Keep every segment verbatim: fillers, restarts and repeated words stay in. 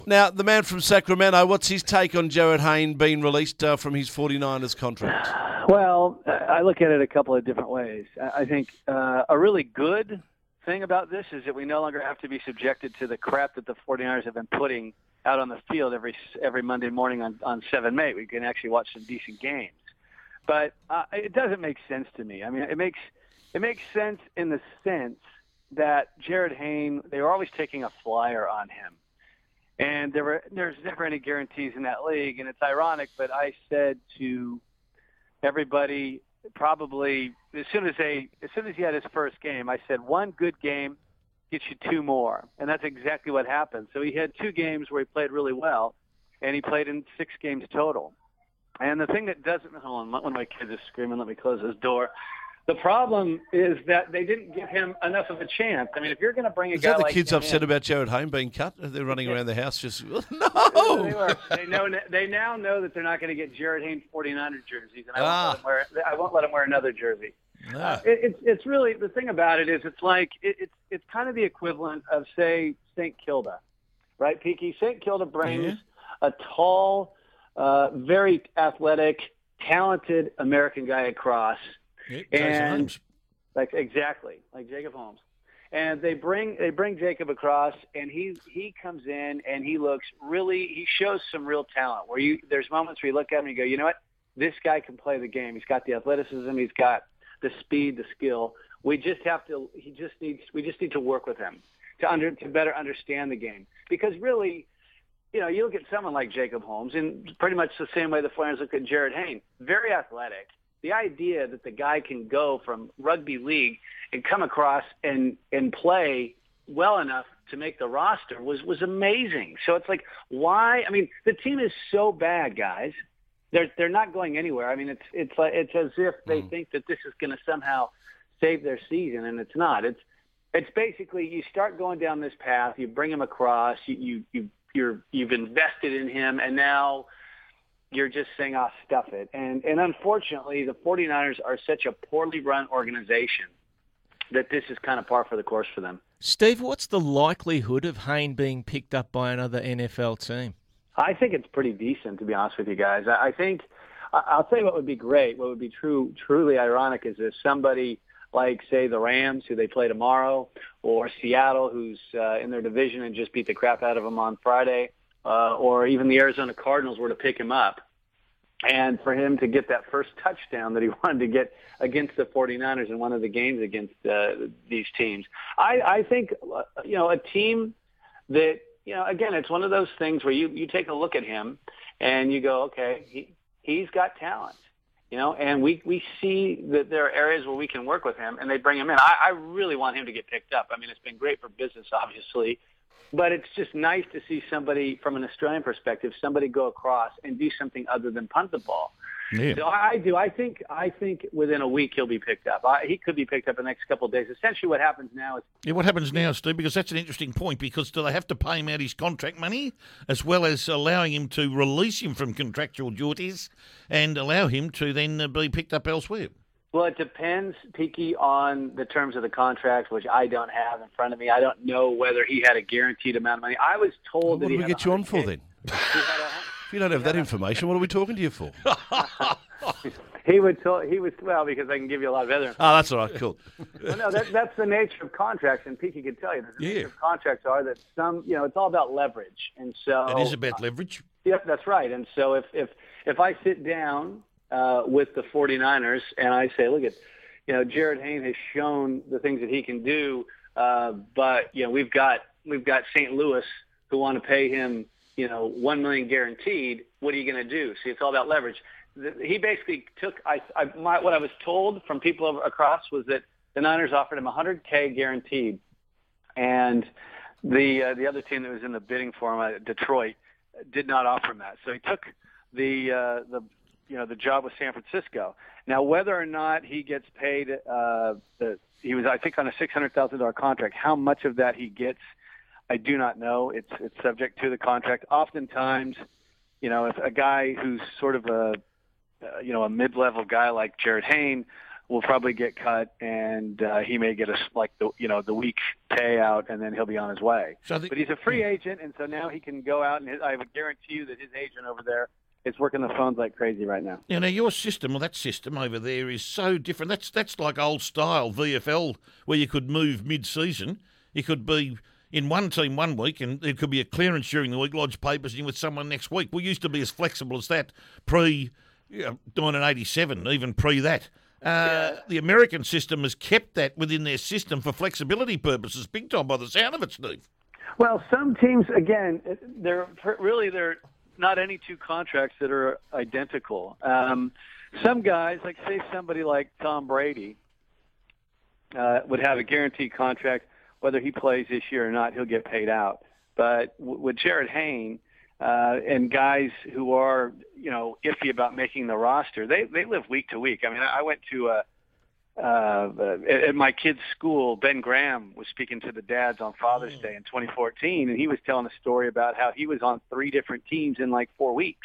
Now, the man from Sacramento, what's his take on Jared Hayne being released uh, from his 49ers contract? Well, I look at it a couple of different ways. I think uh, a really good thing about this is that we no longer have to be subjected to the crap that the 49ers have been putting out on the field every every Monday morning on, on seven May. We can actually watch some decent games. But uh, it doesn't make sense to me. I mean, it makes it makes sense in the sense that Jared Hayne, they were always taking a flyer on him. And there were there's never any guarantees in that league. And it's ironic, but I said to everybody probably as soon as they as soon as he had his first game, I said one good game gets you two more, and that's exactly what happened. So he had two games where he played really well, and he played in six games total. And the thing that doesn't hold on, one of my kids is screaming, let me close this door. The problem is that they didn't give him enough of a chance. I mean, if you're going to bring a Is guy that the like kids him upset in, about Jared Hayne being cut? They're running Yeah. around the house just, no! They, were. they know. They now know that they're not going to get Jared Hayne 49er jerseys, and I, Ah. won't, let him wear, I won't let him wear another jersey. No. Uh, it, it's it's really the thing about it is it's like it, it's it's kind of the equivalent of say Saint Kilda, right, Peaky? Saint Kilda brings Yeah. a tall, uh, very athletic, talented American guy across, Yeah, Jason and Holmes. like exactly like Jacob Holmes, and they bring they bring Jacob across, and he he comes in and he looks really he shows some real talent. Where you there's moments where you look at him and you go, you know what, this guy can play the game. He's got the athleticism. He's got the speed, the skill. We just have to. He just needs. We just need to work with him to under to better understand the game. Because really, you know, you look at someone like Jacob Holmes, and pretty much the same way the Flyers look at Jared Hayne. Very athletic. The idea that the guy can go from rugby league and come across and and play well enough to make the roster was was amazing. So it's like, why? I mean, the team is so bad, guys. They're they're not going anywhere. I mean, it's it's like it's as if they Mm. think that this is going to somehow save their season, and it's not. It's it's basically you start going down this path, you bring him across, you you, you you're you've invested in him, and now you're just saying, "Ah, stuff it." And and unfortunately, the 49ers are such a poorly run organization that this is kind of par for the course for them. Steve, what's the likelihood of Hayne being picked up by another N F L team? I think it's pretty decent, to be honest with you guys. I I think I- I'll tell you what would be great. What would be true, truly ironic is if somebody like, say, the Rams, who they play tomorrow, or Seattle, who's uh, in their division and just beat the crap out of them on Friday, uh, or even the Arizona Cardinals were to pick him up, and for him to get that first touchdown that he wanted to get against the 49ers in one of the games against uh, these teams. I, I think, uh, you know, a team that, you know, again, it's one of those things where you, you take a look at him and you go, okay, he, he's got talent, you know, and we, we see that there are areas where we can work with him, and they bring him in. I, I really want him to get picked up. I mean, it's been great for business, obviously, but it's just nice to see somebody from an Australian perspective, somebody go across and do something other than punt the ball. Yeah. So I do. I think. I think within a week he'll be picked up. I, he could be picked up in the next couple of days. Essentially, what happens now is Yeah, what happens now, Steve? Because that's an interesting point. Because do they have to pay him out his contract money, as well as allowing him to release him from contractual duties, and allow him to then uh, be picked up elsewhere? well, it depends, Peaky, on the terms of the contract, which I don't have in front of me. I don't know whether he had a guaranteed amount of money. I was told What that do he we had get you on for one then? hundred K. He had a- If you don't have that information, what are we talking to you for? He would tell, he was well because I can give you a lot of other. Oh, that's all right. Cool. Well, no, that, that's the nature of contracts, and Peaky can tell you that the Yeah. nature of contracts are that some, you know, it's all about leverage, and so It is about leverage. Yep, that's right. And so if if if I sit down uh, with the 49ers and I say, look at, you know, Jared Hayne has shown the things that he can do, uh, but you know we've got we've got Saint Louis who want to pay him, you know, one million guaranteed. What are you going to do? See, it's all about leverage. The, he basically took. I, I my, what I was told from people over, across was that the Niners offered him one hundred K guaranteed, and the uh, the other team that was in the bidding for him, uh, Detroit, did not offer him that. So he took the uh, the you know the job with San Francisco. Now, whether or not he gets paid, uh, the he was I think on a six hundred thousand dollar contract. How much of that he gets, I do not know. It's it's subject to the contract. Oftentimes, you know, if a guy who's sort of a uh, you know a mid level guy like Jared Hayne will probably get cut, and uh, he may get a like the you know the week payout, and then he'll be on his way. So the, but he's a free agent, and so now he can go out, and his, I would guarantee you that his agent over there is working the phones like crazy right now. You know, your system, or that system over there, is so different. That's that's like old style V F L, where you could move mid-season. You could be in one team one week, and there could be a clearance during the week, lodge papers, and you're with someone next week. We used to be as flexible as that pre you know, nineteen eighty-seven, even pre that. Uh, yeah. The American system has kept that within their system for flexibility purposes, big time by the sound of it, Steve. Well, some teams, again, they're really they're not any two contracts that are identical. Um, some guys, like say somebody like Tom Brady, uh, would have a guaranteed contract. Whether he plays this year or not, he'll get paid out. But w- with Jared Hayne uh, and guys who are, you know, iffy about making the roster, they they live week to week. I mean, I went to a uh, at my kid's school. Ben Graham was speaking to the dads on Father's Day in twenty fourteen, and he was telling a story about how he was on three different teams in like four weeks.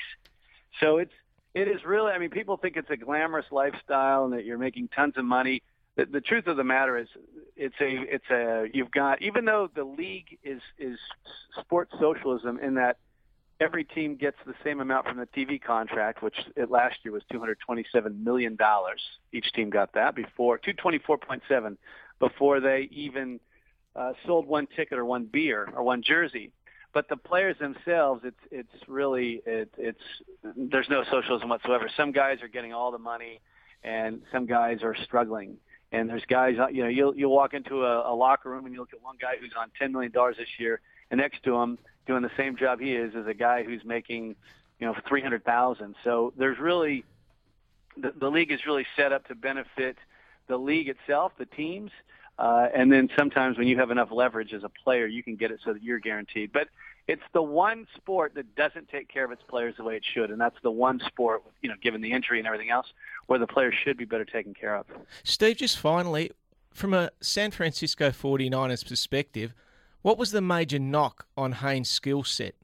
So it's it is really. I mean, people think it's a glamorous lifestyle and that you're making tons of money. The, the truth of the matter is, it's a, it's a, you've got, even though the league is, is sports socialism in that every team gets the same amount from the T V contract, which it last year was two hundred twenty-seven million dollars. Each team got that before, two hundred twenty-four point seven before they even uh, sold one ticket or one beer or one jersey. But the players themselves, it's, it's really, it, it's, there's no socialism whatsoever. Some guys are getting all the money and some guys are struggling. And there's guys, you know, you'll you'll walk into a, a locker room and you look at one guy who's on ten million dollars this year, and next to him, doing the same job he is, is a guy who's making, you know, three hundred thousand. So there's really, the, the league is really set up to benefit the league itself, the teams, uh, and then sometimes when you have enough leverage as a player, you can get it so that you're guaranteed. But it's the one sport that doesn't take care of its players the way it should, and that's the one sport, you know, given the injury and everything else, where the players should be better taken care of. Steve, just finally, from a San Francisco forty-niners perspective, what was the major knock on Haynes' skill set?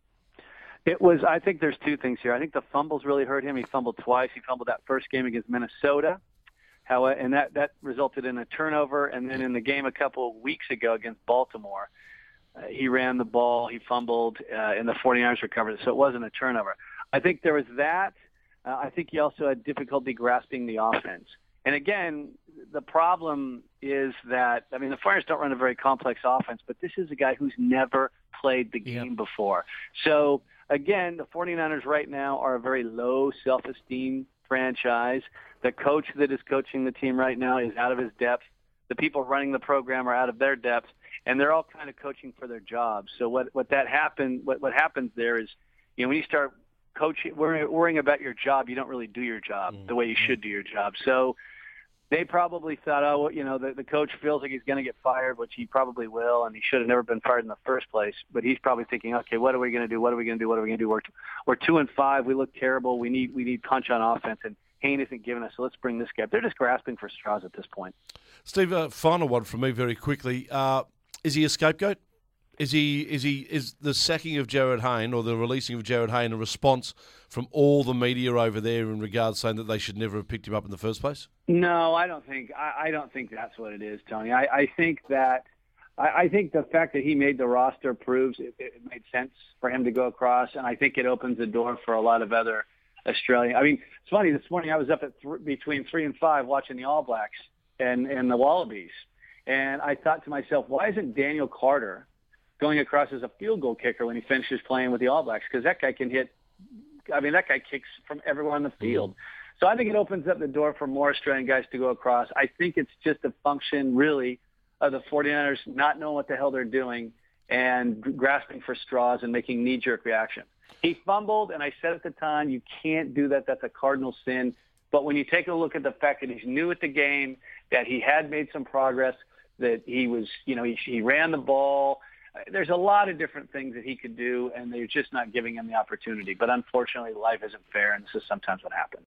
It was, I think there's two things here. I think the fumbles really hurt him. He fumbled twice. He fumbled that first game against Minnesota, how, and that, that resulted in a turnover. And then in the game a couple of weeks ago against Baltimore, Uh, he ran the ball, he fumbled, uh, and the forty-niners recovered it, so it wasn't a turnover. I think there was that. Uh, I think he also had difficulty grasping the offense. And again, the problem is that, I mean, the Flyers don't run a very complex offense, but this is a guy who's never played the game Yep. before. So, again, the forty-niners right now are a very low self-esteem franchise. The coach that is coaching the team right now is out of his depth. The people running the program are out of their depth. And they're all kind of coaching for their jobs. So what, what that happened, what, what happens there is, you know, when you start coaching, worrying, worrying about your job, you don't really do your job mm-hmm. the way you should do your job. So they probably thought, oh, you know, the, the coach feels like he's going to get fired, which he probably will, and he should have never been fired in the first place. But he's probably thinking, okay, what are we going to do? What are we going to do? What are we going to do? We're, we're two and five. We look terrible. We need we need punch on offense, and Hayne isn't giving us. So let's bring this guy. They're just grasping for straws at this point. Steve, uh, final one from me very quickly. Uh, Is he a scapegoat? Is he is he is the sacking of Jared Hayne or the releasing of Jared Hayne a response from all the media over there in regards saying that they should never have picked him up in the first place? No, I don't think I, I don't think that's what it is, Tony. I, I think that I, I think the fact that he made the roster proves it, it made sense for him to go across, and I think it opens the door for a lot of other Australian. I mean, it's funny. This morning I was up at th- between three and five watching the All Blacks and and the Wallabies. And I thought to myself, why isn't Daniel Carter going across as a field goal kicker when he finishes playing with the All Blacks? Because that guy can hit, I mean, that guy kicks from everywhere on the field. So I think it opens up the door for more Australian guys to go across. I think it's just a function, really, of the forty-niners not knowing what the hell they're doing and grasping for straws and making knee-jerk reactions. He fumbled, and I said at the time, you can't do that. That's a cardinal sin. But when you take a look at the fact that he's new at the game, that he had made some progress, that he was, you know, he, he ran the ball. There's a lot of different things that he could do, and they're just not giving him the opportunity. But unfortunately, life isn't fair, and this is sometimes what happens.